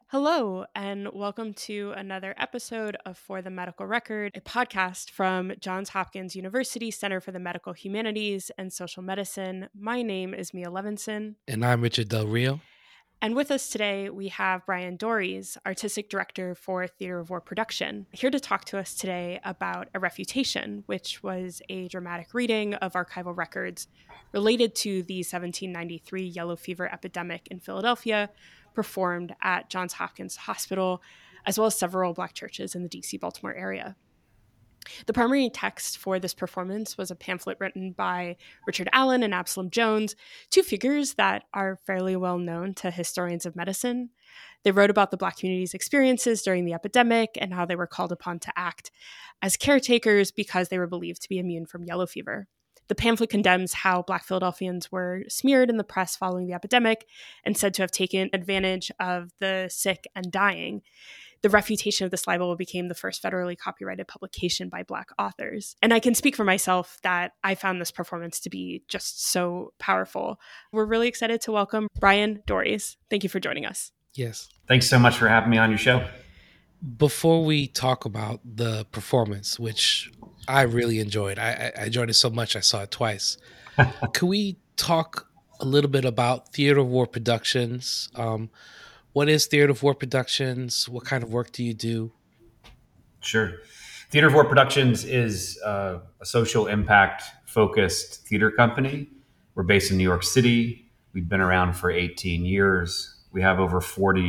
Hello, and welcome to another episode of For the Medical Record, a podcast from Johns Hopkins University Center for the Medical Humanities and Social Medicine. My name is Mia Levinson. And I'm Richard Del Rio. And with us today, we have Brian Dories, Artistic Director for Theater of War Production, here to talk to us today about A Refutation, which was a dramatic reading of archival records related to the 1793 yellow fever epidemic in Philadelphia, performed at Johns Hopkins Hospital, as well as several Black churches in the DC Baltimore area. The primary text for this performance was a pamphlet written by Richard Allen and Absalom Jones, two figures that are fairly well known to historians of medicine. They wrote about the Black community's experiences during the epidemic and how they were called upon to act as caretakers because they were believed to be immune from yellow fever. The pamphlet condemns how Black Philadelphians were smeared in the press following the epidemic and said to have taken advantage of the sick and dying. The refutation of this libel became the first federally copyrighted publication by Black authors. And I can speak for myself that I found this performance to be just so powerful. We're really excited to welcome Brian Dories. Thank you for joining us. Yes. Thanks so much for having me on your show. Before we talk about the performance, which I really enjoyed, I enjoyed it so much I saw it twice. Could we talk a little bit about Theater of War Productions? What is Theater of War Productions? What kind of work do you do? Sure. Theater of War Productions is a social impact focused theater company. We're based in New York City. We've been around for 18 years. We have over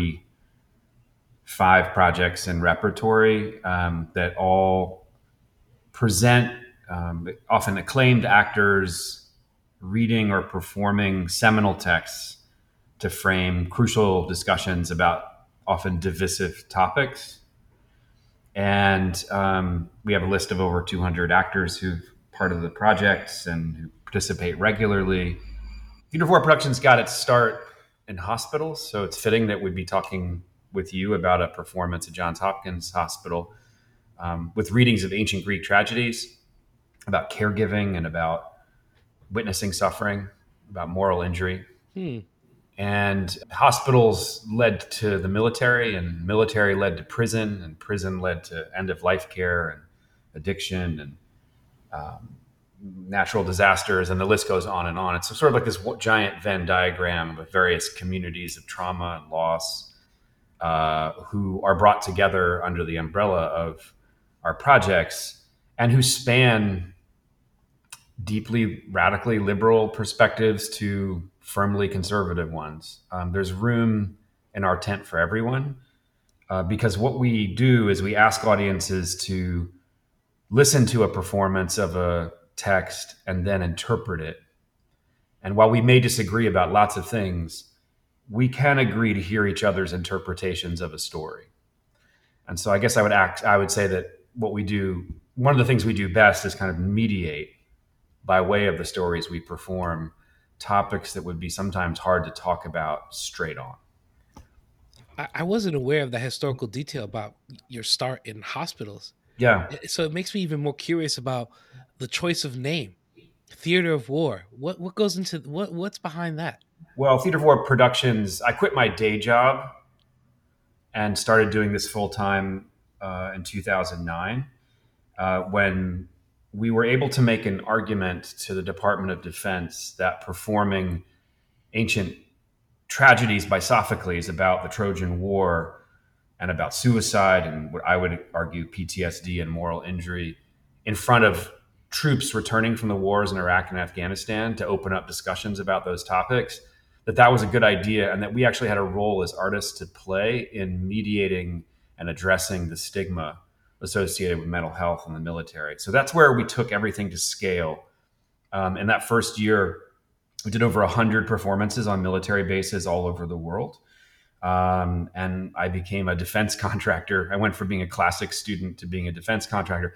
45 projects in repertory that all present often acclaimed actors reading or performing seminal texts to frame crucial discussions about often divisive topics. And we have a list of over 200 actors who've part of the projects and who participate regularly. Theater of War Productions got its start in hospitals, so it's fitting that we'd be talking with you about a performance at Johns Hopkins Hospital with readings of ancient Greek tragedies, about caregiving and about witnessing suffering, about moral injury. And hospitals led to the military, and military led to prison, and prison led to end-of-life care and addiction and natural disasters, and the list goes on and on. It's sort of like this giant Venn diagram of various communities of trauma and loss who are brought together under the umbrella of our projects and who span deeply radically liberal perspectives to firmly conservative ones. There's room in our tent for everyone because what we do is we ask audiences to listen to a performance of a text and then interpret it. And while we may disagree about lots of things, we can agree to hear each other's interpretations of a story. And so I guess I would say that what we do, one of the things we do best is kind of mediate by way of the stories we perform topics that would be sometimes hard to talk about straight on. I wasn't aware of the historical detail about your start in hospitals. Yeah. So it makes me even more curious about the choice of name, Theater of War. What goes into what's behind that? Well, Theater of War Productions, I quit my day job and started doing this full time in 2009 when we were able to make an argument to the Department of Defense that performing ancient tragedies by Sophocles about the Trojan War and about suicide and what I would argue PTSD and moral injury in front of troops returning from the wars in Iraq and Afghanistan to open up discussions about those topics, that was a good idea and that we actually had a role as artists to play in mediating and addressing the stigma associated with mental health in the military. So that's where we took everything to scale. In that first year, we did over 100 performances on military bases all over the world. And I became a defense contractor. I went from being a classics student to being a defense contractor.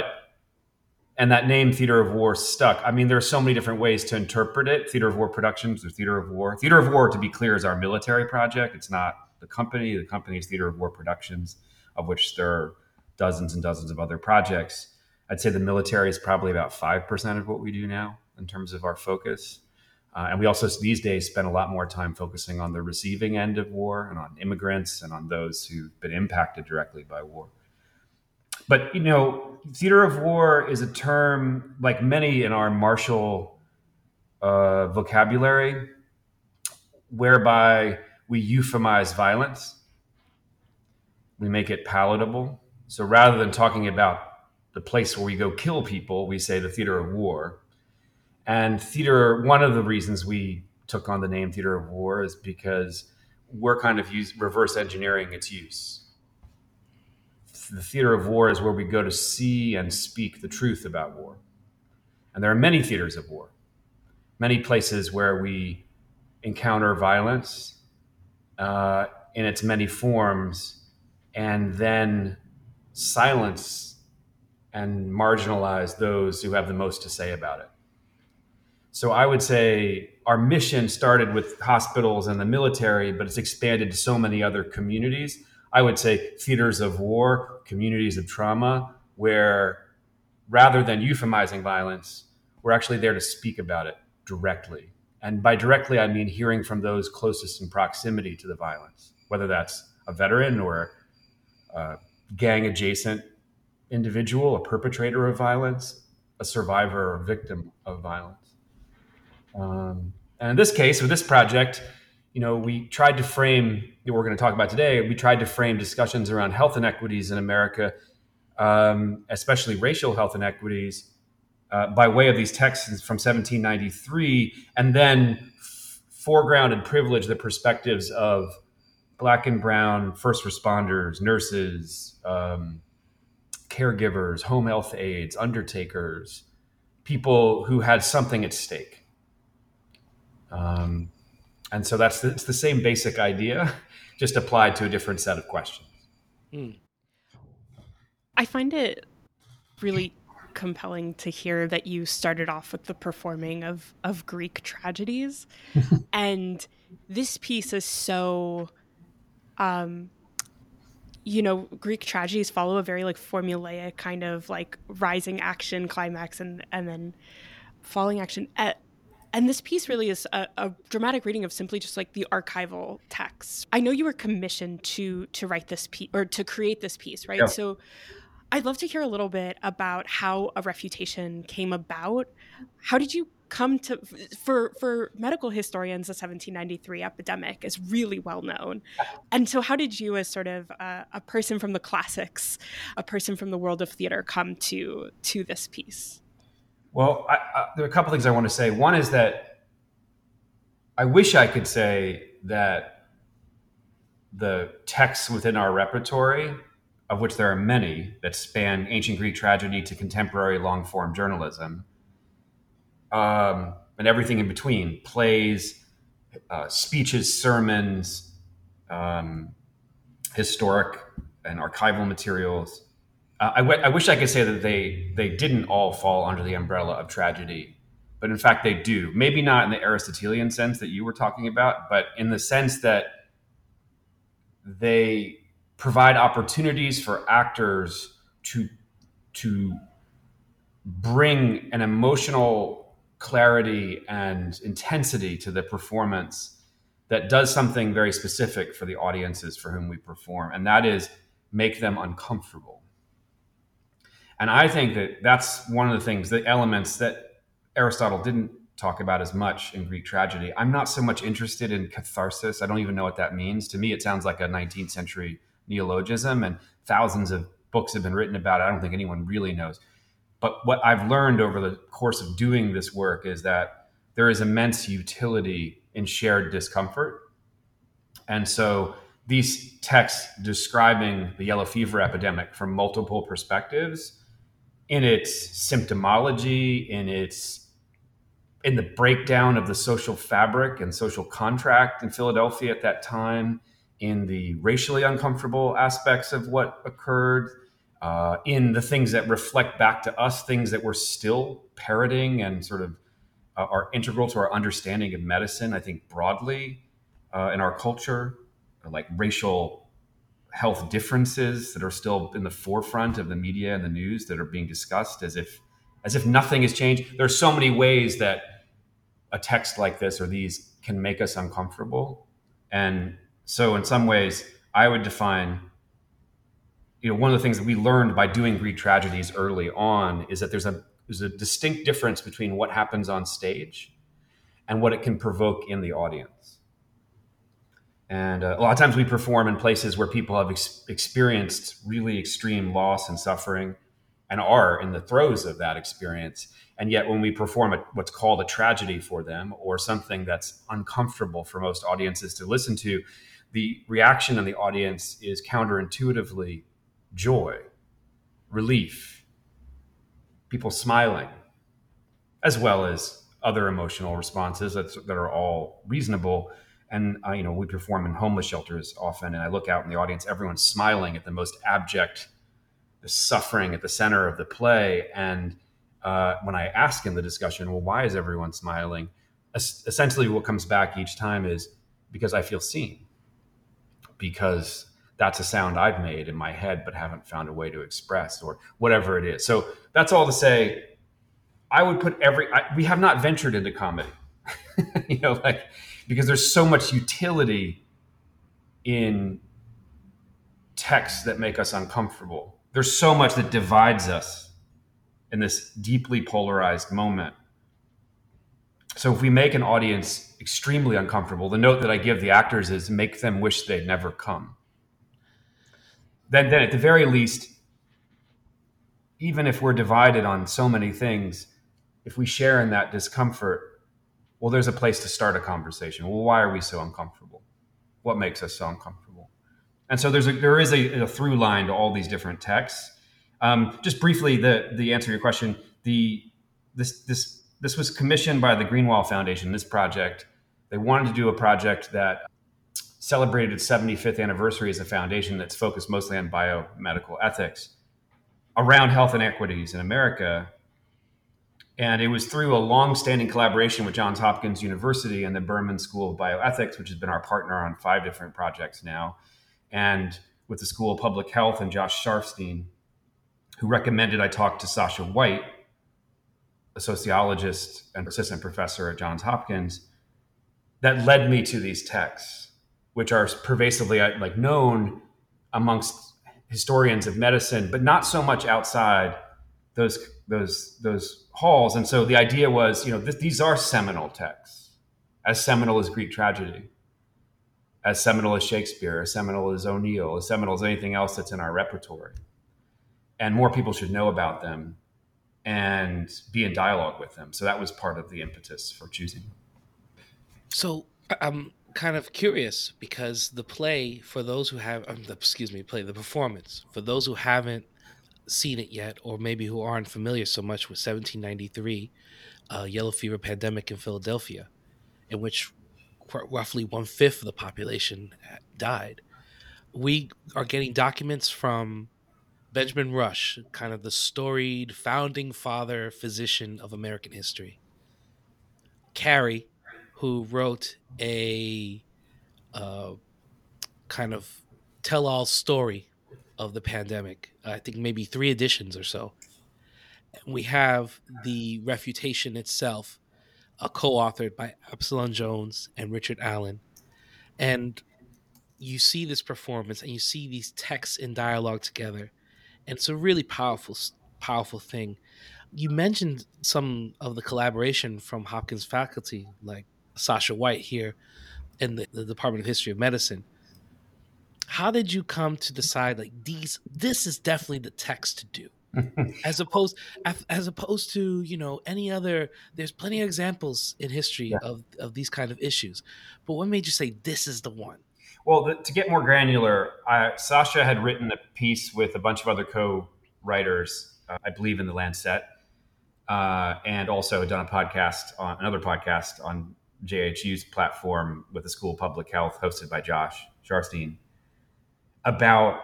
And that name, Theater of War, stuck. I mean, there are so many different ways to interpret it. Theater of War Productions or Theater of War. Theater of War, to be clear, is our military project. It's not the company. The company is Theater of War Productions, of which there are dozens and dozens of other projects. I'd say the military is probably about 5% of what we do now in terms of our focus. And we also these days spend a lot more time focusing on the receiving end of war and on immigrants and on those who've been impacted directly by war. But, theater of war is a term, like many in our martial vocabulary, whereby we euphemize violence. We make it palatable. So rather than talking about the place where we go kill people, we say the theater of war. And one of the reasons we took on the name theater of war is because we're kind of reverse engineering its use. The theater of war is where we go to see and speak the truth about war. And there are many theaters of war, many places where we encounter violence in its many forms, and then silence and marginalize those who have the most to say about it. So I would say our mission started with hospitals and the military, but it's expanded to so many other communities. I would say theaters of war, communities of trauma, where rather than euphemizing violence, we're actually there to speak about it directly. And by directly, I mean hearing from those closest in proximity to the violence, whether that's a veteran or a gang-adjacent individual, a perpetrator of violence, a survivor or victim of violence. And in this case, with this project, we tried to frame what we're going to talk about today. We tried to frame discussions around health inequities in America, especially racial health inequities, by way of these texts from 1793, and then foreground and privilege the perspectives of Black and brown first responders, nurses, caregivers, home health aides, undertakers, people who had something at stake. And so it's the same basic idea, just applied to a different set of questions. I find it really compelling to hear that you started off with the performing of Greek tragedies. And this piece is so, Greek tragedies follow a very formulaic kind of rising action, climax, and then falling action. And this piece really is a dramatic reading of simply just the archival text. I know you were commissioned to write this piece or to create this piece, right? Yeah. So I'd love to hear a little bit about how a refutation came about. How did you come to, for medical historians, the 1793 epidemic is really well known. And so how did you, as sort of a person from the classics, a person from the world of theater, come to this piece? Well, there are a couple things I want to say. One is that I wish I could say that the texts within our repertory, of which there are many that span ancient Greek tragedy to contemporary long-form journalism, and everything in between, plays, speeches, sermons, historic and archival materials. I wish I could say that they didn't all fall under the umbrella of tragedy, but in fact they do. Maybe not in the Aristotelian sense that you were talking about, but in the sense that they provide opportunities for actors to bring an emotional clarity and intensity to the performance that does something very specific for the audiences for whom we perform, and that is make them uncomfortable. And I think that that's one of the things, the elements that Aristotle didn't talk about as much in Greek tragedy. I'm not so much interested in catharsis. I don't even know what that means. To me, it sounds like a 19th century neologism, and thousands of books have been written about it. I don't think anyone really knows. But what I've learned over the course of doing this work is that there is immense utility in shared discomfort. And so these texts describing the yellow fever epidemic from multiple perspectives, in its symptomology, in the breakdown of the social fabric and social contract in Philadelphia at that time, in the racially uncomfortable aspects of what occurred, in the things that reflect back to us, things that we're still parroting and sort of are integral to our understanding of medicine, I think broadly in our culture, like racial health differences that are still in the forefront of the media and the news that are being discussed as if nothing has changed. There are so many ways that a text like this or these can make us uncomfortable. And so in some ways, I would define, one of the things that we learned by doing Greek tragedies early on is that there's a distinct difference between what happens on stage and what it can provoke in the audience. And a lot of times we perform in places where people have experienced really extreme loss and suffering and are in the throes of that experience. And yet when we perform what's called a tragedy for them, or something that's uncomfortable for most audiences to listen to, the reaction in the audience is counterintuitively joy, relief, people smiling, as well as other emotional responses that are all reasonable. And we perform in homeless shelters often, and I look out in the audience, everyone's smiling at the most abject, the suffering at the center of the play. And when I ask in the discussion, well, why is everyone smiling? Essentially what comes back each time is because I feel seen, because that's a sound I've made in my head but haven't found a way to express, or whatever it is. So that's all to say, I would put we have not ventured into comedy, because there's so much utility in texts that make us uncomfortable. There's so much that divides us in this deeply polarized moment. So if we make an audience extremely uncomfortable, the note that I give the actors is make them wish they'd never come. Then at the very least, even if we're divided on so many things, if we share in that discomfort, well, there's a place to start a conversation. Well, why are we so uncomfortable? What makes us so uncomfortable? And so there is a through line to all these different texts. Just briefly, the answer to your question, this was commissioned by the Greenwald Foundation, this project. They wanted to do a project that celebrated its 75th anniversary as a foundation that's focused mostly on biomedical ethics around health inequities in America. And it was through a long-standing collaboration with Johns Hopkins University and the Berman School of Bioethics, which has been our partner on 5 different projects now, and with the School of Public Health and Josh Sharfstein, who recommended I talk to Sasha White, a sociologist and assistant professor at Johns Hopkins, that led me to these texts, which are pervasively known amongst historians of medicine, but not so much outside those halls. And so the idea was, these are seminal texts, as seminal as Greek tragedy, as seminal as Shakespeare, as seminal as O'Neill, as seminal as anything else that's in our repertoire. And more people should know about them and be in dialogue with them. So that was part of the impetus for choosing. So I'm kind of curious, because the play, for those who have, the performance, for those who haven't seen it yet, or maybe who aren't familiar so much with 1793 yellow fever pandemic in Philadelphia, in which roughly 1/5 of the population died. We are getting documents from Benjamin Rush, kind of the storied founding father physician of American history. Carey, who wrote a kind of tell-all story of the pandemic, I think maybe 3 editions or so. We have the refutation itself, co-authored by Absalom Jones and Richard Allen. And you see this performance and you see these texts in dialogue together. And it's a really powerful thing. You mentioned some of the collaboration from Hopkins faculty, like Sasha White here in the Department of History of Medicine. How did you come to decide this is definitely the text to do, as opposed to any other? There's plenty of examples in history of these kind of issues, but what made you say this is the one? Well, to get more granular, Sasha had written a piece with a bunch of other co-writers, I believe in the Lancet, and also had done another podcast on JHU's platform with the School of Public Health, hosted by Josh Sharfstein, about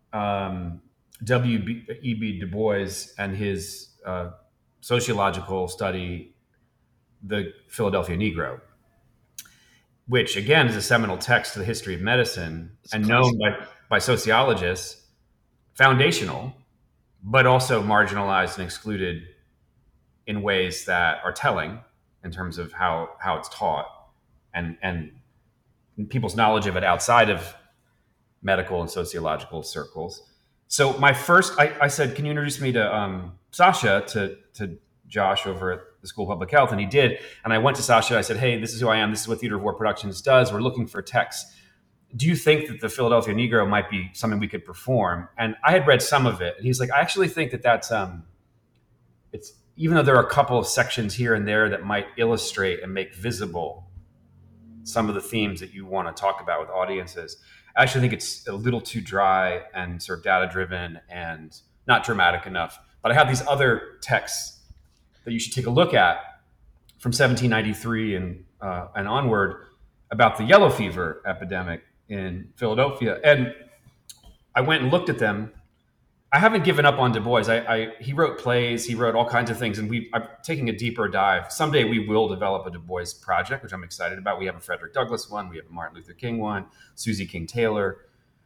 W.E.B. Du Bois and his sociological study, The Philadelphia Negro, which again is a seminal text to the history of medicine and known by sociologists, foundational, but also marginalized and excluded in ways that are telling in terms of how it's taught and people's knowledge of it outside of medical and sociological circles. So my first, I said, can you introduce me to Sasha, to Josh over at the School of Public Health? And he did. And I went to Sasha. I said, hey, this is who I am. This is what Theater of War Productions does. We're looking for texts. Do you think that the Philadelphia Negro might be something we could perform? And I had read some of it. And he's like, I actually think that's it's, even though there are a couple of sections here and there that might illustrate and make visible some of the themes that you want to talk about with audiences, I actually think it's a little too dry and sort of data driven and not dramatic enough. But I have these other texts that you should take a look at from 1793 and onward about the yellow fever epidemic in Philadelphia. And I went and looked at them. I haven't given up on Du Bois. He wrote plays, he wrote all kinds of things, and I'm taking a deeper dive. Someday we will develop a Du Bois project, which I'm excited about. We have a Frederick Douglass one, we have a Martin Luther King one, Susie King Taylor.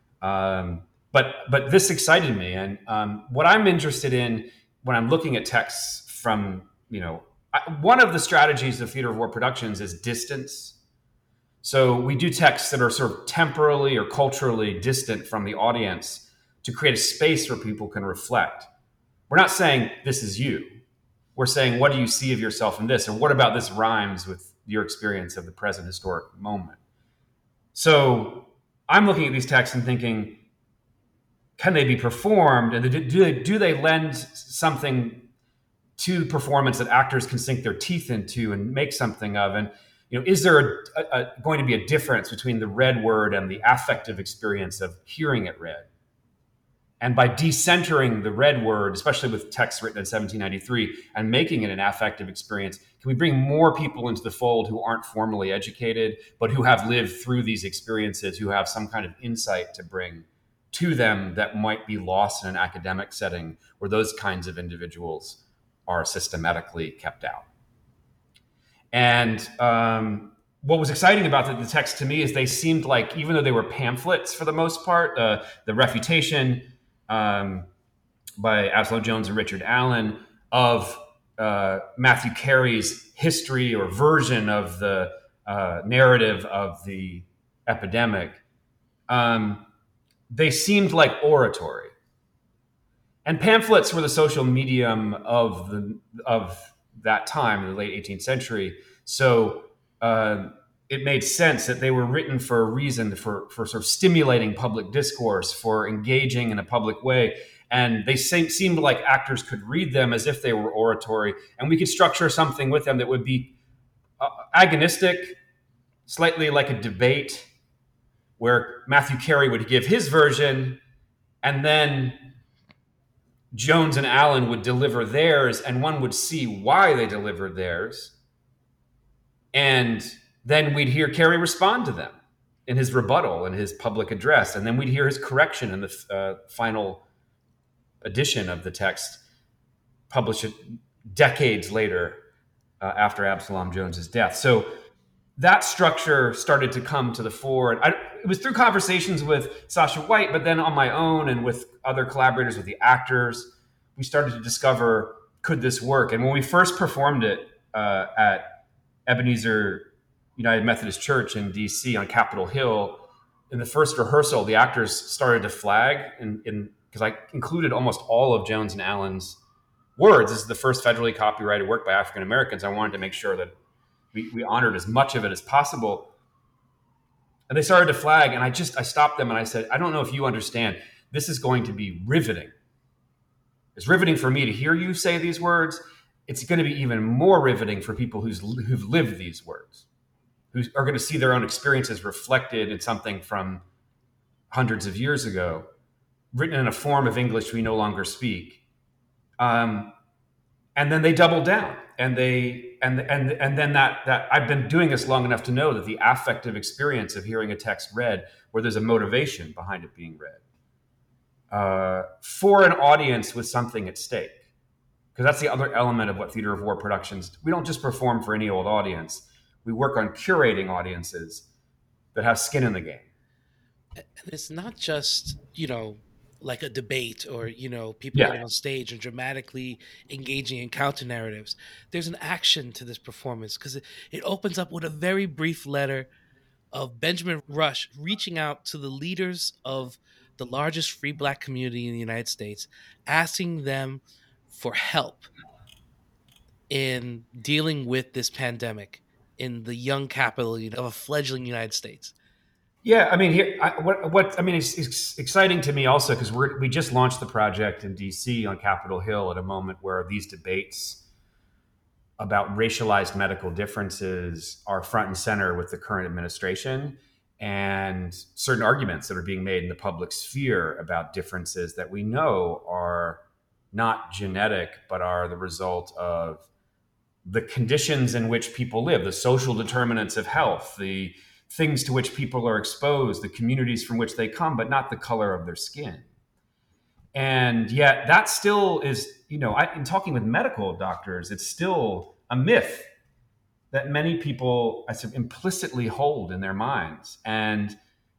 But this excited me, and what I'm interested in when I'm looking at texts from, one of the strategies of Theater of War Productions is distance. So we do texts that are sort of temporally or culturally distant from the audience to create a space where people can reflect. We're not saying this is you. We're saying, what do you see of yourself in this? Or what about this rhymes with your experience of the present historic moment? So I'm looking at these texts and thinking, can they be performed? And do they lend something to performance that actors can sink their teeth into and make something of? And is there going to be a difference between the read word and the affective experience of hearing it read? And by decentering the read word, especially with texts written in 1793, and making it an affective experience, can we bring more people into the fold who aren't formally educated, but who have lived through these experiences, who have some kind of insight to bring to them that might be lost in an academic setting where those kinds of individuals are systematically kept out? And what was exciting about the text to me is they seemed like, even though they were pamphlets for the most part, the Refutation by Absalom Jones and Richard Allen of Matthew Carey's history or version of the narrative of the epidemic, they seemed like oratory. And pamphlets were the social medium of that time, in the late 18th century. So it made sense that they were written for a reason, for sort of stimulating public discourse, for engaging in a public way. And they seemed like actors could read them as if they were oratory, and we could structure something with them that would be agonistic, slightly like a debate, where Matthew Carey would give his version, and then Jones and Allen would deliver theirs, and one would see why they delivered theirs. And then we'd hear Carey respond to them in his rebuttal, in his public address. And then we'd hear his correction in the final edition of the text, published decades later after Absalom Jones's death. So that structure started to come to the fore. And it was through conversations with Sasha White, but then on my own and with other collaborators, with the actors, we started to discover, could this work? And when we first performed it at Ebenezer United Methodist Church in DC on Capitol Hill, in the first rehearsal, the actors started to flag, because I included almost all of Jones and Allen's words. This is the first federally copyrighted work by African Americans. I wanted to make sure that we honored as much of it as possible. And they started to flag, and I stopped them and I said, I don't know if you understand, this is going to be riveting. It's riveting for me to hear you say these words. It's going to be even more riveting for people who've lived these words, who are going to see their own experiences reflected in something from hundreds of years ago, written in a form of English we no longer speak. And then they doubled down, and then that I've been doing this long enough to know that the affective experience of hearing a text read, where there's a motivation behind it being read, for an audience with something at stake. Because that's the other element of what Theater of War Productions, we don't just perform for any old audience. We work on curating audiences that have skin in the game. And it's not just, like a debate, or people Yeah. getting on stage and dramatically engaging in counter narratives. There's an action to this performance because it opens up with a very brief letter of Benjamin Rush reaching out to the leaders of the largest free black community in the United States, asking them for help in dealing with this pandemic in the young capital of a fledgling United States. Yeah, I mean, it's exciting to me also because we just launched the project in DC on Capitol Hill at a moment where these debates about racialized medical differences are front and center with the current administration, and certain arguments that are being made in the public sphere about differences that we know are not genetic but are the result of the conditions in which people live, the social determinants of health, the things to which people are exposed, the communities from which they come, but not the color of their skin. And yet, that still is, in talking with medical doctors, it's still a myth that many people, I said, implicitly hold in their minds. And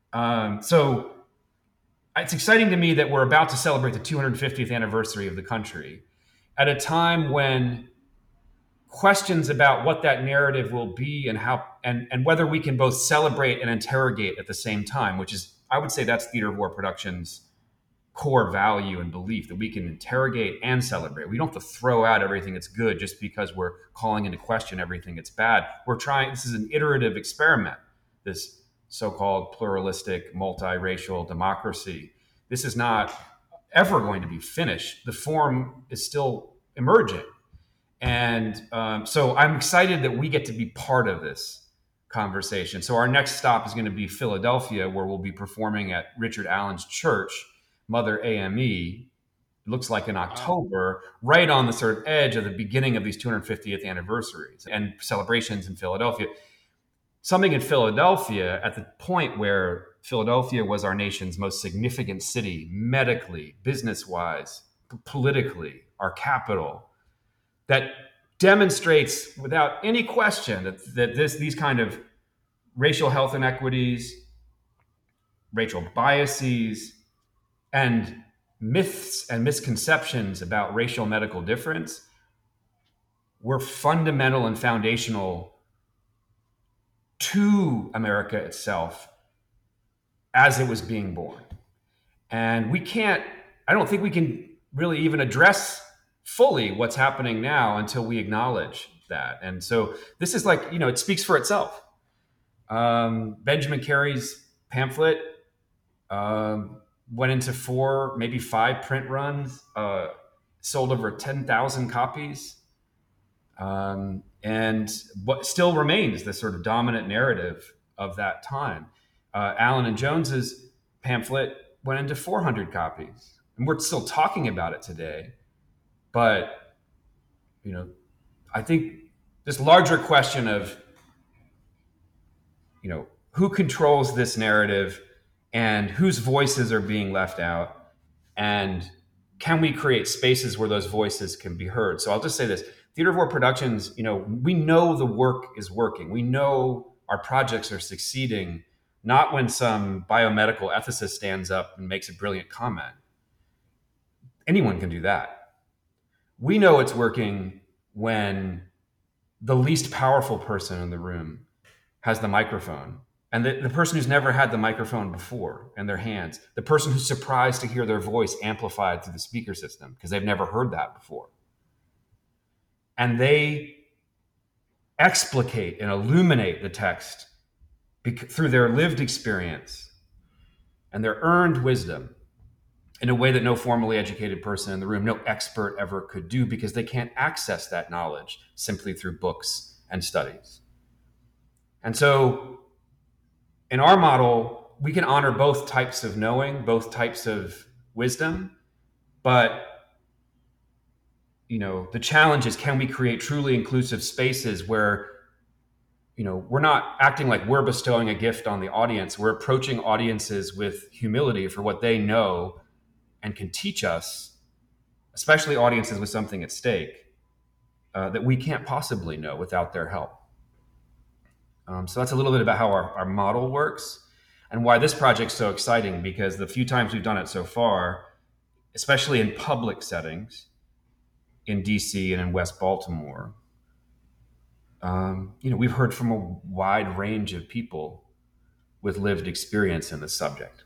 so it's exciting to me that we're about to celebrate the 250th anniversary of the country at a time when questions about what that narrative will be and how and whether we can both celebrate and interrogate at the same time, which is, I would say, that's Theater of War Productions' core value and belief, that we can interrogate and celebrate. We don't have to throw out everything that's good just because we're calling into question everything that's bad. This is an iterative experiment, this so-called pluralistic, multiracial democracy. This is not ever going to be finished. The form is still emerging. And so I'm excited that we get to be part of this conversation. So our next stop is going to be Philadelphia, where we'll be performing at Richard Allen's church, Mother AME. It looks like in October, right on the sort of edge of the beginning of these 250th anniversaries and celebrations in Philadelphia. Something in Philadelphia at the point where Philadelphia was our nation's most significant city, medically, business-wise, politically, our capital, that demonstrates without any question that these kind of racial health inequities, racial biases, and myths and misconceptions about racial medical difference were fundamental and foundational to America itself as it was being born. And I don't think we can really even address fully what's happening now until we acknowledge that. And so this is like, it speaks for itself. Benjamin Carey's pamphlet went into 4, maybe 5 print runs, sold over 10,000 copies, and what still remains the sort of dominant narrative of that time. Allen and Jones's pamphlet went into 400 copies, and we're still talking about it today. But, I think this larger question of, who controls this narrative and whose voices are being left out, and can we create spaces where those voices can be heard? So I'll just say this. Theater of War Productions, we know the work is working. We know our projects are succeeding, not when some biomedical ethicist stands up and makes a brilliant comment. Anyone can do that. We know it's working when the least powerful person in the room has the microphone, and the person who's never had the microphone before in their hands, the person who's surprised to hear their voice amplified through the speaker system because they've never heard that before. And they explicate and illuminate the text through their lived experience and their earned wisdom in a way that no formally educated person in the room, no expert ever could do, because they can't access that knowledge simply through books and studies. And so in our model, we can honor both types of knowing, both types of wisdom, but the challenge is, can we create truly inclusive spaces where we're not acting like we're bestowing a gift on the audience. We're approaching audiences with humility for what they know and can teach us, especially audiences with something at stake, that we can't possibly know without their help. So that's a little bit about how our model works and why this project's so exciting, because the few times we've done it so far, especially in public settings in DC and in West Baltimore, we've heard from a wide range of people with lived experience in the subject.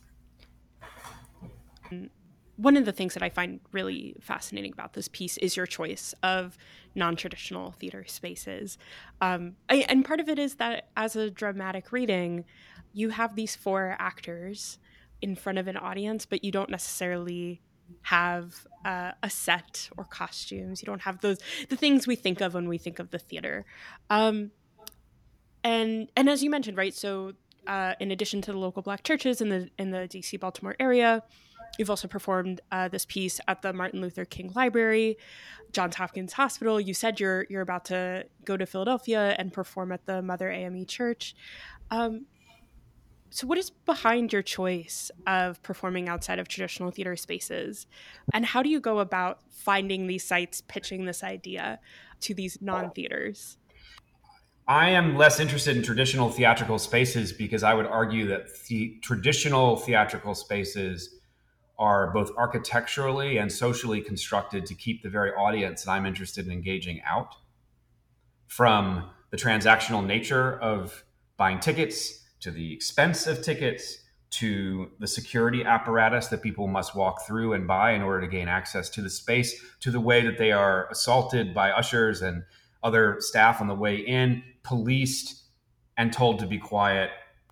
One of the things that I find really fascinating about this piece is your choice of non-traditional theater spaces. And part of it is that as a dramatic reading, you have these 4 actors in front of an audience, but you don't necessarily have a set or costumes. You don't have the things we think of when we think of the theater. And as you mentioned, right? So in addition to the local Black churches in the DC Baltimore area, you've also performed this piece at the Martin Luther King Library, Johns Hopkins Hospital. You said you're about to go to Philadelphia and perform at the Mother AME Church. So what is behind your choice of performing outside of traditional theater spaces? And how do you go about finding these sites, pitching this idea to these non-theaters? I am less interested in traditional theatrical spaces because I would argue that traditional theatrical spaces are both architecturally and socially constructed to keep the very audience that I'm interested in engaging out. From the transactional nature of buying tickets, to the expense of tickets, to the security apparatus that people must walk through and buy in order to gain access to the space, to the way that they are assaulted by ushers and other staff on the way in, policed and told to be quiet.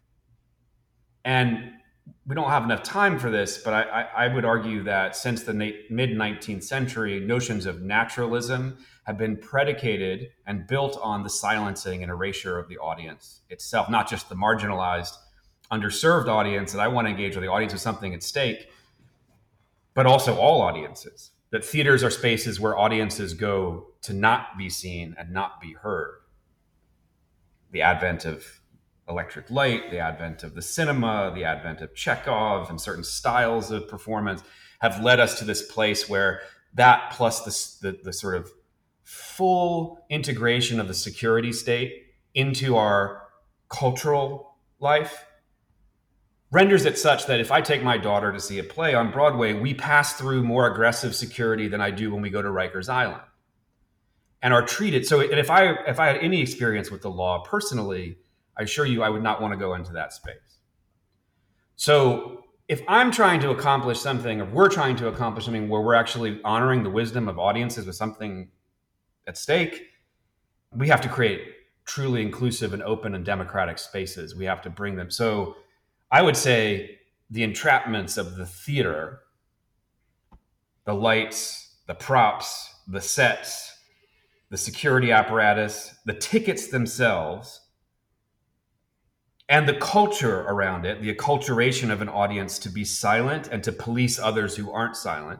And we don't have enough time for this, but I would argue that since the mid-19th century, notions of naturalism have been predicated and built on the silencing and erasure of the audience itself, not just the marginalized, underserved audience that I want to engage with, the audience with something at stake, but also all audiences. That theaters are spaces where audiences go to not be seen and not be heard. The advent of electric light, the advent of the cinema, the advent of Chekhov and certain styles of performance have led us to this place where that plus the sort of full integration of the security state into our cultural life renders it such that if I take my daughter to see a play on Broadway, we pass through more aggressive security than I do when we go to Rikers Island and are treated. So, and if I had any experience with the law personally, I assure you I would not want to go into that space. So if I'm trying to accomplish something, or we're trying to accomplish something where we're actually honoring the wisdom of audiences with something at stake, we have to create truly inclusive and open and democratic spaces. We have to bring them. So I would say the entrapments of the theater, the lights, the props, the sets, the security apparatus, the tickets themselves, and the culture around it, the acculturation of an audience to be silent and to police others who aren't silent,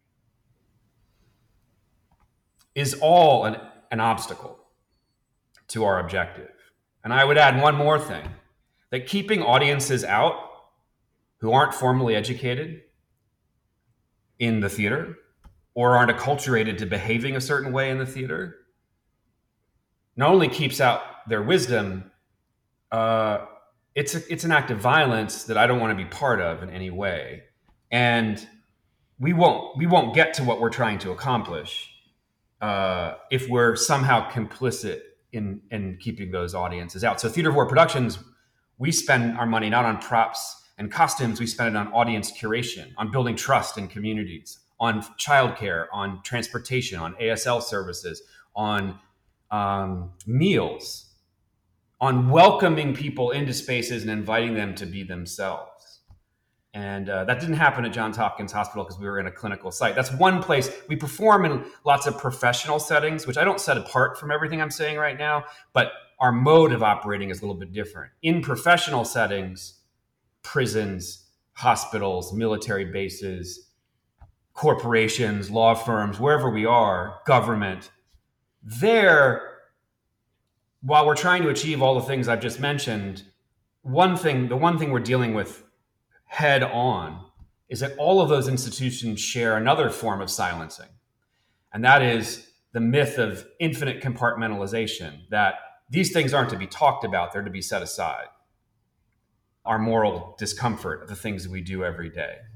is all an obstacle to our objective. And I would add one more thing, that keeping audiences out who aren't formally educated in the theater or aren't acculturated to behaving a certain way in the theater not only keeps out their wisdom, it's an act of violence that I don't want to be part of in any way. And we won't get to what we're trying to accomplish if we're somehow complicit in keeping those audiences out. So Theater of War Productions, we spend our money not on props and costumes, we spend it on audience curation, on building trust in communities, on childcare, on transportation, on ASL services, on meals, on welcoming people into spaces and inviting them to be themselves. And that didn't happen at Johns Hopkins Hospital because we were in a clinical site. That's one place. We perform in lots of professional settings, which I don't set apart from everything I'm saying right now, but our mode of operating is a little bit different. In professional settings, prisons, hospitals, military bases, corporations, law firms, wherever we are, government, there, while we're trying to achieve all the things I've just mentioned, the one thing we're dealing with head on is that all of those institutions share another form of silencing. And that is the myth of infinite compartmentalization, that these things aren't to be talked about, they're to be set aside. Our moral discomfort of the things that we do every day.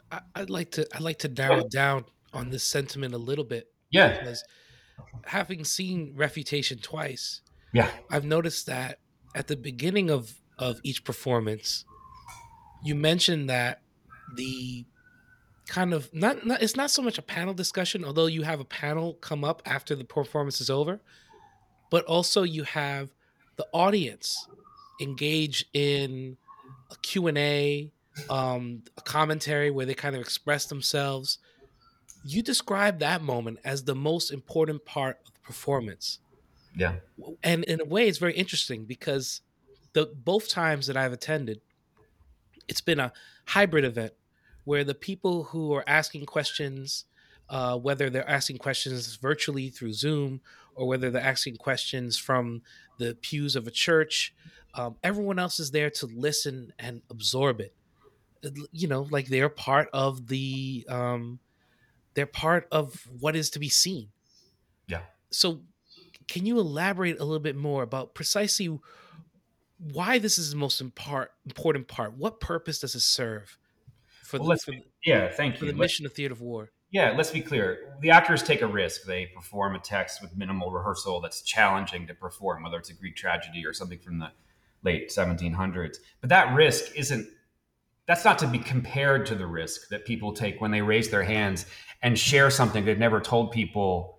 I'd like to narrow down on this sentiment a little bit, Yeah. because having seen Refutation twice, Yeah. I've noticed that at the beginning of each performance, you mentioned that the kind of not it's not so much a panel discussion, although you have a panel come up after the performance is over, but also you have the audience engage in a Q&A, a commentary where they kind of express themselves. You describe that moment as the most important part of the performance. Yeah. And in a way, it's very interesting because the both times that I've attended, it's been a hybrid event where the people who are asking questions, whether they're asking questions virtually through Zoom or whether they're asking questions from the pews of a church, everyone else is there to listen and absorb it. You know, like they're part of they're part of what is to be seen. Yeah. So, can you elaborate a little bit more about precisely why this is the most important part? What purpose does it serve for Well, the for yeah, thank for the you. mission of Theater of War? Yeah, let's be clear. The actors take a risk. They perform a text with minimal rehearsal that's challenging to perform, whether it's a Greek tragedy or something from the late 1700s. But that risk that's not to be compared to the risk that people take when they raise their hands and share something they've never told people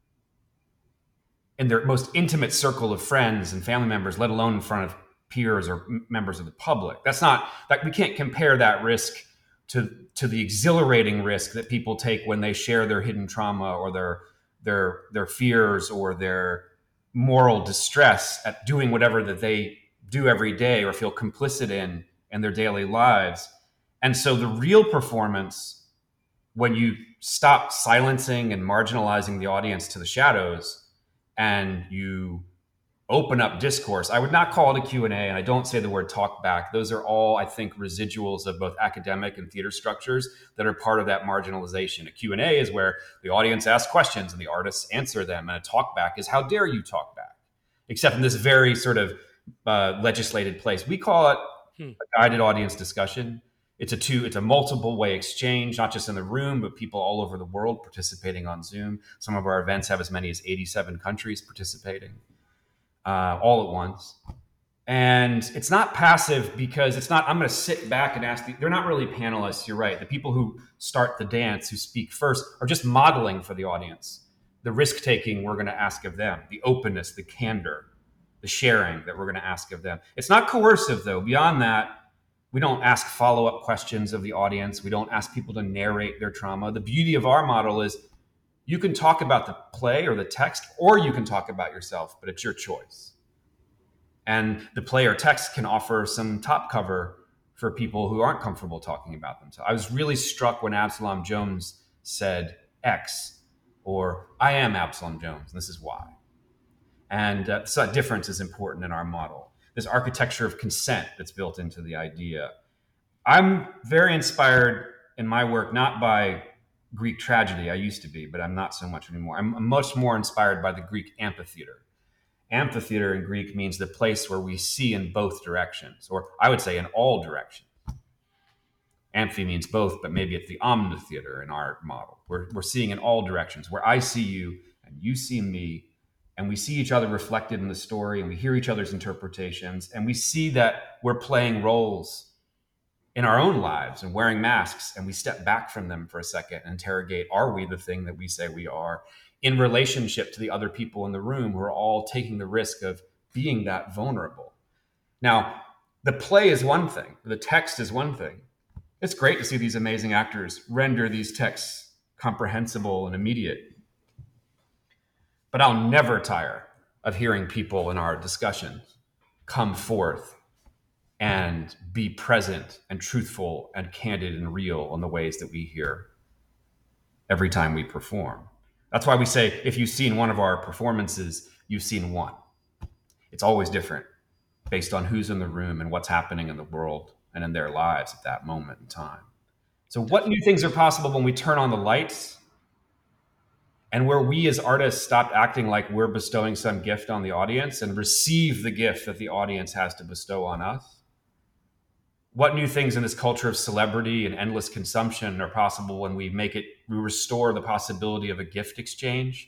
in their most intimate circle of friends and family members, let alone in front of peers or members of the public. That's not like we can't compare that risk to the exhilarating risk that people take when they share their hidden trauma or their fears or their moral distress at doing whatever that they do every day or feel complicit in their daily lives. And so the real performance, when you stop silencing and marginalizing the audience to the shadows and you open up discourse. I would not call it a Q&A, and I don't say the word talk back. Those are all, I think, residuals of both academic and theater structures that are part of that marginalization. A Q&A is where the audience asks questions and the artists answer them, and a talk back is how dare you talk back, except in this very sort of legislated place. We call it a guided audience discussion. It's a multiple way exchange, not just in the room, but people all over the world participating on Zoom. Some of our events have as many as 87 countries participating. All at once. And it's not passive because it's not, I'm going to sit back and ask, they're not really panelists, you're right. The people who start the dance, who speak first, are just modeling for the audience. The risk-taking we're going to ask of them, the openness, the candor, the sharing that we're going to ask of them. It's not coercive, though. Beyond that, we don't ask follow-up questions of the audience. We don't ask people to narrate their trauma. The beauty of our model is you can talk about the play or the text, or you can talk about yourself, but it's your choice. And the play or text can offer some top cover for people who aren't comfortable talking about themselves. I was really struck when Absalom Jones said X, or I am Absalom Jones, and this is why. And so that difference is important in our model. This architecture of consent that's built into the idea. I'm very inspired in my work, not by Greek tragedy. I used to be, but I'm not so much anymore. I'm much more inspired by the Greek amphitheater. Amphitheater in Greek means the place where we see in both directions, or I would say in all directions. Amphi means both, but maybe it's the omnitheater in our model. We're seeing in all directions, where I see you and you see me, and we see each other reflected in the story, and we hear each other's interpretations, and we see that we're playing roles in our own lives and wearing masks, and we step back from them for a second and interrogate, are we the thing that we say we are, in relationship to the other people in the room who are all taking the risk of being that vulnerable. Now, the play is one thing, the text is one thing. It's great to see these amazing actors render these texts comprehensible and immediate. But I'll never tire of hearing people in our discussions come forth and be present and truthful and candid and real in the ways that we hear every time we perform. That's why we say, if you've seen one of our performances, you've seen one. It's always different based on who's in the room and what's happening in the world and in their lives at that moment in time. So what new things are possible when we turn on the lights and where we as artists stop acting like we're bestowing some gift on the audience and receive the gift that the audience has to bestow on us? what new things in this culture of celebrity and endless consumption are possible when we restore the possibility of a gift exchange.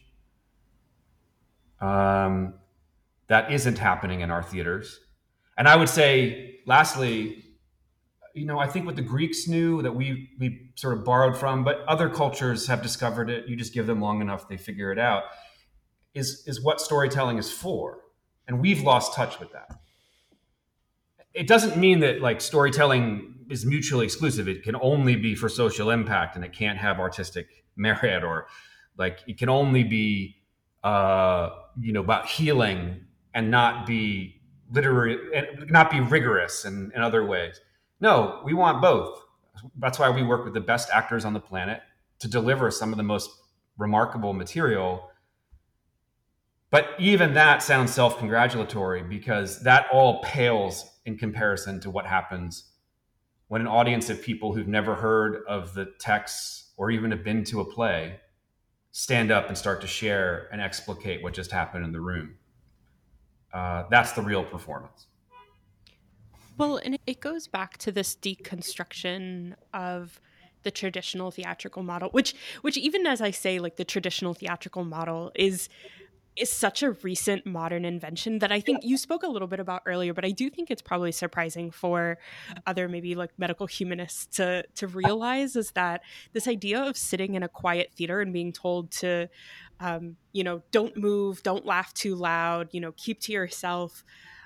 That isn't happening in our theaters. And I would say, lastly, I think what the Greeks knew that we sort of borrowed from, but other cultures have discovered it. You just give them long enough, they figure it out, is what storytelling is for. And we've lost touch with that. It doesn't mean that like storytelling is mutually exclusive. It can only be for social impact and it can't have artistic merit, or like it can only be about healing and not be literary and not be rigorous in other ways. No, we want both. That's why we work with the best actors on the planet to deliver some of the most remarkable material. But even that sounds self-congratulatory, because that all pales in comparison to what happens when an audience of people who've never heard of the texts or even have been to a play stand up and start to share and explicate what just happened in the room. That's the real performance. Well, and it goes back to this deconstruction of the traditional theatrical model, which even as I say, like the traditional theatrical model is such a recent modern invention that I think you spoke a little bit about earlier, but I do think it's probably surprising for other maybe like medical humanists to realize, is that this idea of sitting in a quiet theater and being told to, don't move, don't laugh too loud, keep to yourself,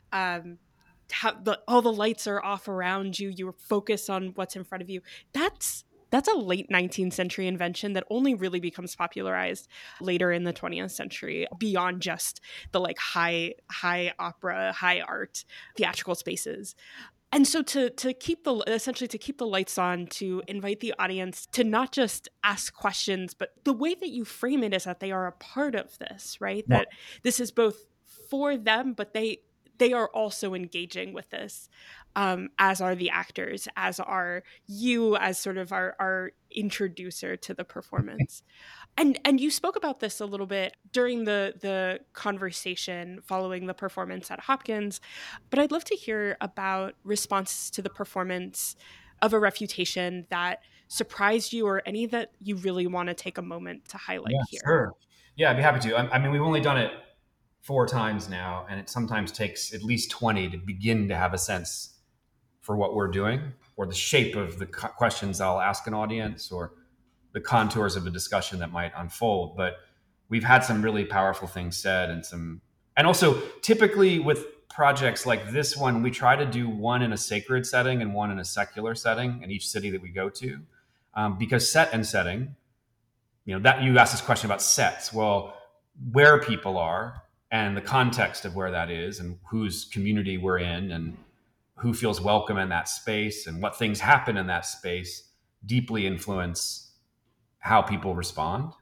all the lights are off around you, you focus on what's in front of you. That's a late 19th century invention that only really becomes popularized later in the 20th century, beyond just the like high opera, high art theatrical spaces. And so to keep the lights on, to invite the audience to not just ask questions, but the way that you frame it is that they are a part of this, right? Yeah. That this is both for them, but they are also engaging with this, as are the actors, as are you as sort of our introducer to the performance. And you spoke about this a little bit during the conversation following the performance at Hopkins, but I'd love to hear about responses to the performance of A Refutation that surprised you, or any that you really want to take a moment to highlight here. Sure. Yeah, I'd be happy to. I mean, we've only done it 4 times now, and it sometimes takes at least 20 to begin to have a sense for what we're doing, or the shape of the questions I'll ask an audience, or the contours of a discussion that might unfold. But we've had some really powerful things said, and also typically with projects like this one, we try to do one in a sacred setting and one in a secular setting in each city that we go to, because set and setting, that you asked this question about sets. Well, where people are and the context of where that is, and whose community we're in, and who feels welcome in that space, and what things happen in that space deeply influence how people respond.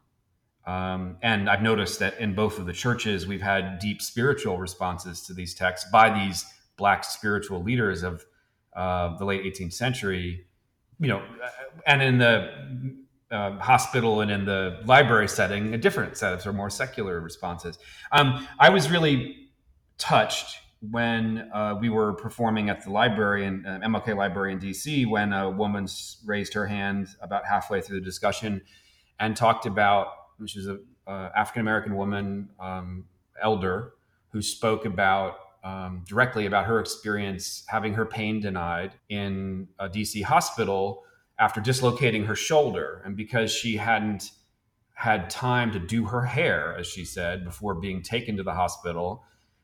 And I've noticed that in both of the churches, we've had deep spiritual responses to these texts by these Black spiritual leaders of the late 18th century, and in the hospital and in the library setting, a different set of sort of more secular responses. I was really touched when we were performing at the library, in MLK Library in DC, when a woman raised her hand about halfway through the discussion and talked about, which is an African-American woman, elder, who spoke about directly about her experience having her pain denied in a DC hospital after dislocating her shoulder. And because she hadn't had time to do her hair, as she said, before being taken to the hospital,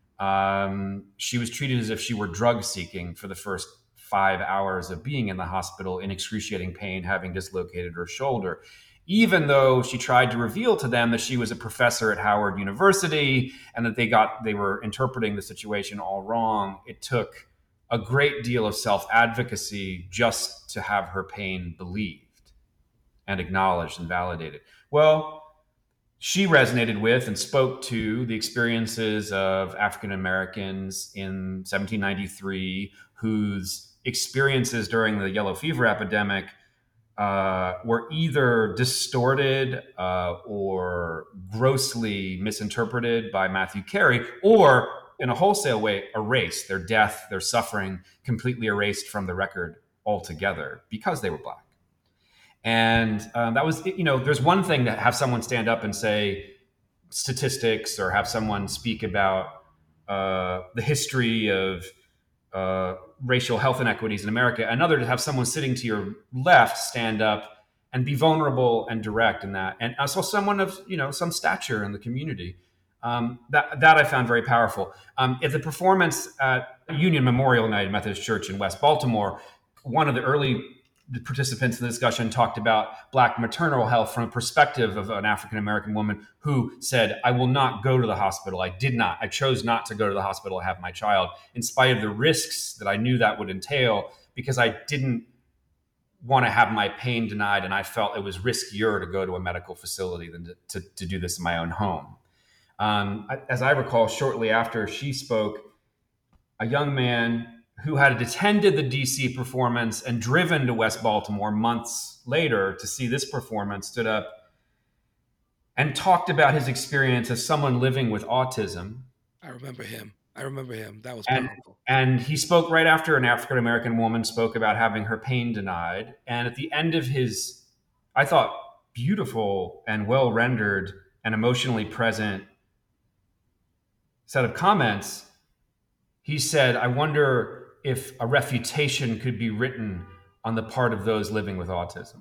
she was treated as if she were drug seeking for the first 5 hours of being in the hospital in excruciating pain, having dislocated her shoulder. Even though she tried to reveal to them that she was a professor at Howard University and that they were interpreting the situation all wrong, it took a great deal of self-advocacy just to have her pain believed and acknowledged and validated. Well, she resonated with and spoke to the experiences of African Americans in 1793, whose experiences during the yellow fever epidemic were either distorted or grossly misinterpreted by Matthew Carey, or in a wholesale way erased. Their death, their suffering, completely erased from the record altogether because they were Black. And that was, there's one thing to have someone stand up and say statistics or have someone speak about the history of racial health inequities in America. Another to have someone sitting to your left stand up and be vulnerable and direct in that. And also someone of, some stature in the community. That I found very powerful. At the performance at Union Memorial United Methodist Church in West Baltimore, one of the early participants in the discussion talked about Black maternal health from a perspective of an African-American woman who said, I will not go to the hospital. I chose not to go to the hospital to have my child, in spite of the risks that I knew that would entail, because I didn't want to have my pain denied. And I felt it was riskier to go to a medical facility than to do this in my own home. As I recall, shortly after she spoke, a young man who had attended the DC performance and driven to West Baltimore months later to see this performance stood up and talked about his experience as someone living with autism. I remember him. That was powerful. And he spoke right after an African-American woman spoke about having her pain denied. And at the end of his, I thought, beautiful and well-rendered and emotionally present set of comments, he said, I wonder if a refutation could be written on the part of those living with autism.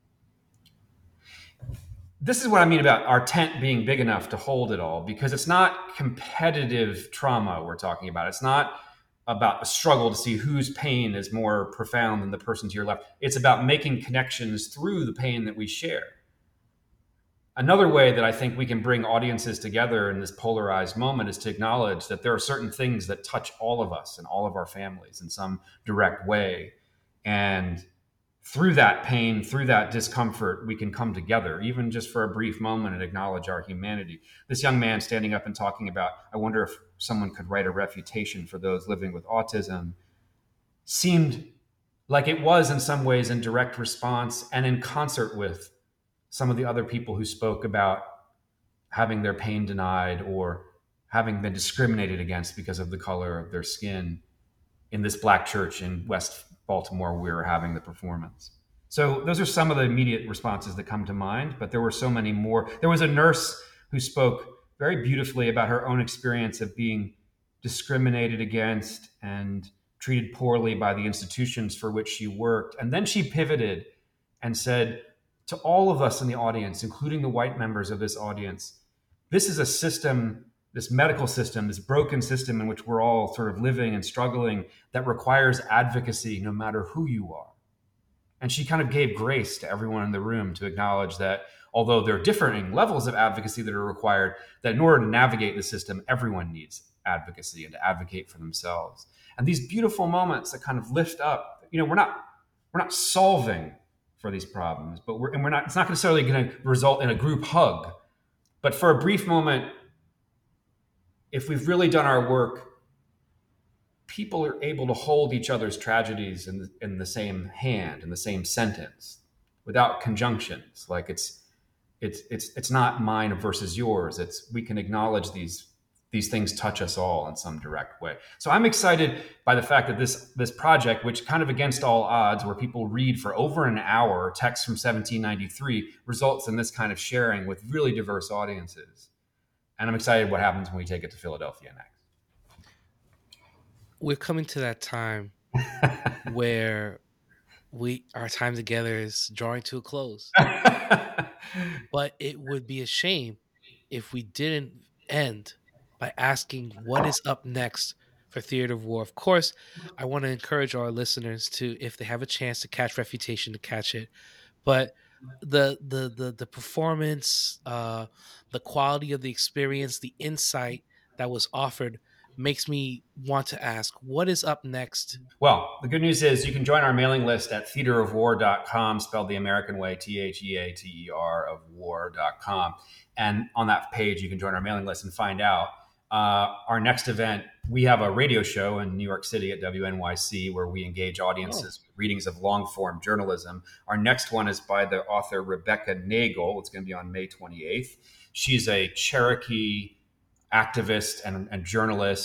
This is what I mean about our tent being big enough to hold it all, because it's not competitive trauma we're talking about. It's not about a struggle to see whose pain is more profound than the person to your left. It's about making connections through the pain that we share. Another way that I think we can bring audiences together in this polarized moment is to acknowledge that there are certain things that touch all of us and all of our families in some direct way. And through that pain, through that discomfort, we can come together, even just for a brief moment, and acknowledge our humanity. This young man standing up and talking about, I wonder if someone could write a refutation for those living with autism, seemed like it was in some ways in direct response and in concert with some of the other people who spoke about having their pain denied or having been discriminated against because of the color of their skin in this Black church in West Baltimore where we were having the performance. So those are some of the immediate responses that come to mind, but there were so many more. There was a nurse who spoke very beautifully about her own experience of being discriminated against and treated poorly by the institutions for which she worked. And then she pivoted and said, to all of us in the audience, including the white members of this audience, this is a system, this medical system, this broken system in which we're all sort of living and struggling, that requires advocacy no matter who you are. And she kind of gave grace to everyone in the room to acknowledge that although there are differing levels of advocacy that are required, that in order to navigate the system, everyone needs advocacy and to advocate for themselves. And these beautiful moments that kind of lift up, we're not solving for these problems, but it's not necessarily going to result in a group hug. But for a brief moment, if we've really done our work, people are able to hold each other's tragedies in the same hand, in the same sentence, without conjunctions. Like it's not mine versus yours. We can acknowledge these things touch us all in some direct way. So I'm excited by the fact that this project, which kind of against all odds, where people read for over an hour texts from 1793, results in this kind of sharing with really diverse audiences. And I'm excited what happens when we take it to Philadelphia next. We're coming to that time where our time together is drawing to a close. But it would be a shame if we didn't end by asking what is up next for Theater of War. Of course, I want to encourage our listeners to, if they have a chance to catch Refutation, to catch it. But the performance, the quality of the experience, the insight that was offered makes me want to ask, what is up next? Well, the good news is you can join our mailing list at theaterofwar.com, spelled the American way, THEATER of war.com. And on that page, you can join our mailing list and find out our next event. We have a radio show in New York City at WNYC where we engage audiences with readings of long-form journalism. Our next one is by the author Rebecca Nagle. It's going to be on May 28th. She's a Cherokee activist and journalist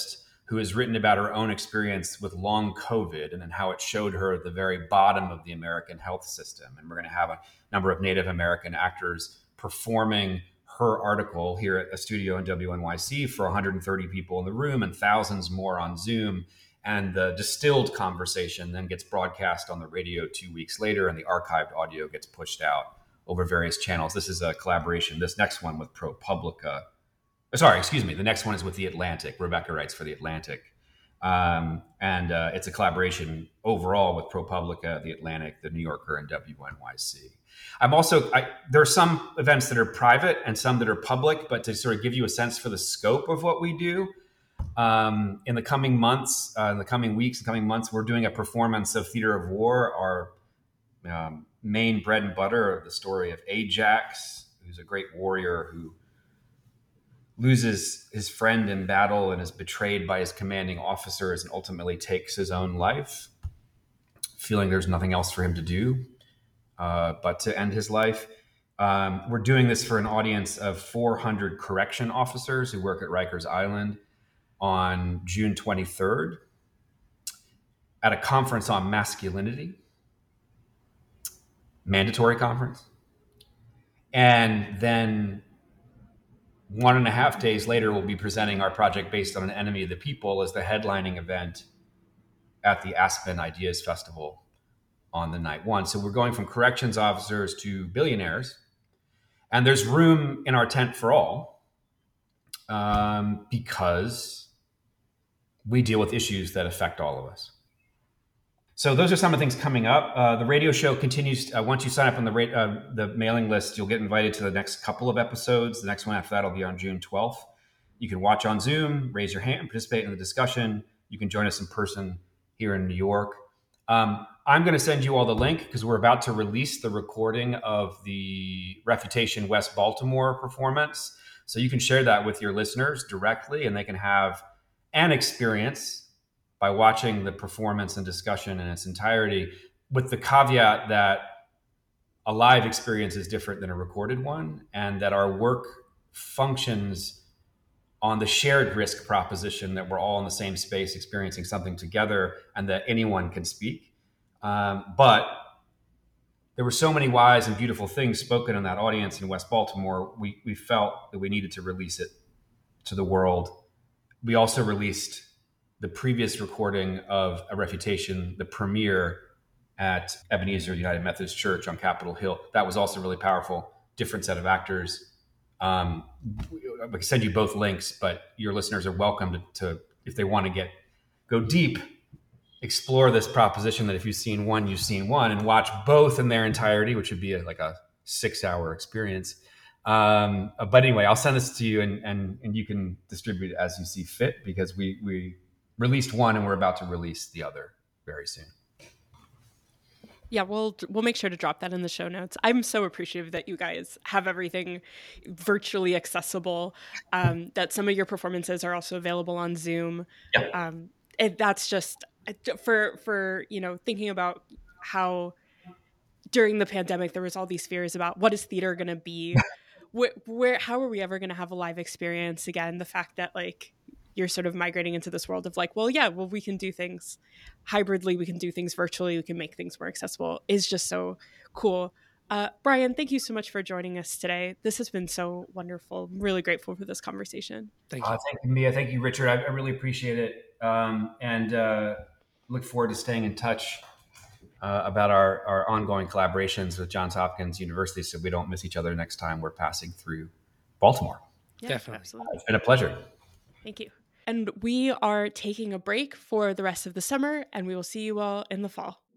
who has written about her own experience with long COVID and then how it showed her the very bottom of the American health system. And we're going to have a number of Native American actors performing her article here at a studio in WNYC for 130 people in the room and thousands more on Zoom. And the distilled conversation then gets broadcast on the radio 2 weeks later, and the archived audio gets pushed out over various channels. This is a collaboration. This next one with ProPublica. Sorry, excuse me. The next one is with The Atlantic. Rebecca writes for The Atlantic. And it's a collaboration overall with ProPublica, The Atlantic, The New Yorker, and WNYC. There are some events that are private and some that are public, but to sort of give you a sense for the scope of what we do, in the coming months, in the coming weeks, and coming months, we're doing a performance of Theater of War, our main bread and butter of the story of Ajax, who's a great warrior who loses his friend in battle and is betrayed by his commanding officers and ultimately takes his own life, feeling there's nothing else for him to do but to end his life. We're doing this for an audience of 400 correction officers who work at Rikers Island on June 23rd at a conference on masculinity, mandatory conference. And then 1.5 days later, we'll be presenting our project based on An Enemy of the People as the headlining event at the Aspen Ideas Festival on the night one. So we're going from corrections officers to billionaires. And there's room in our tent for all because we deal with issues that affect all of us. So those are some of the things coming up. The radio show continues. Once you sign up on the mailing list, you'll get invited to the next couple of episodes. The next one after that will be on June 12th. You can watch on Zoom, raise your hand, participate in the discussion. You can join us in person here in New York. I'm going to send you all the link because we're about to release the recording of the Refutation West Baltimore performance. So you can share that with your listeners directly, and they can have an experience by watching the performance and discussion in its entirety, with the caveat that a live experience is different than a recorded one, and that our work functions on the shared risk proposition that we're all in the same space experiencing something together and that anyone can speak. But there were so many wise and beautiful things spoken in that audience in West Baltimore, we felt that we needed to release it to the world. We also released the previous recording of A Refutation, the premiere at Ebenezer United Methodist Church on Capitol Hill. That was also really powerful. Different set of actors. I can send you both links, but your listeners are welcome to if they want to go deep, explore this proposition that if you've seen one, you've seen one, and watch both in their entirety, which would be like a 6-hour experience. But anyway, I'll send this to you and you can distribute it as you see fit, because we released one and we're about to release the other very soon. Yeah, we'll make sure to drop that in the show notes. I'm so appreciative that you guys have everything virtually accessible, that some of your performances are also available on Zoom. Yeah. And that's just for thinking about how during the pandemic there was all these fears about what is theater going to be, how are we ever going to have a live experience again? The fact that you're sort of migrating into this world of we can do things hybridly, we can do things virtually, we can make things more accessible is just so cool. Brian, thank you so much for joining us today. This has been so wonderful. I'm really grateful for this conversation. Thank you. Thank you, Mia. Thank you, Richard. I really appreciate it. And look forward to staying in touch about our ongoing collaborations with Johns Hopkins University so we don't miss each other next time we're passing through Baltimore. Yeah, definitely. Absolutely. It's been a pleasure. Thank you. And we are taking a break for the rest of the summer, and we will see you all in the fall.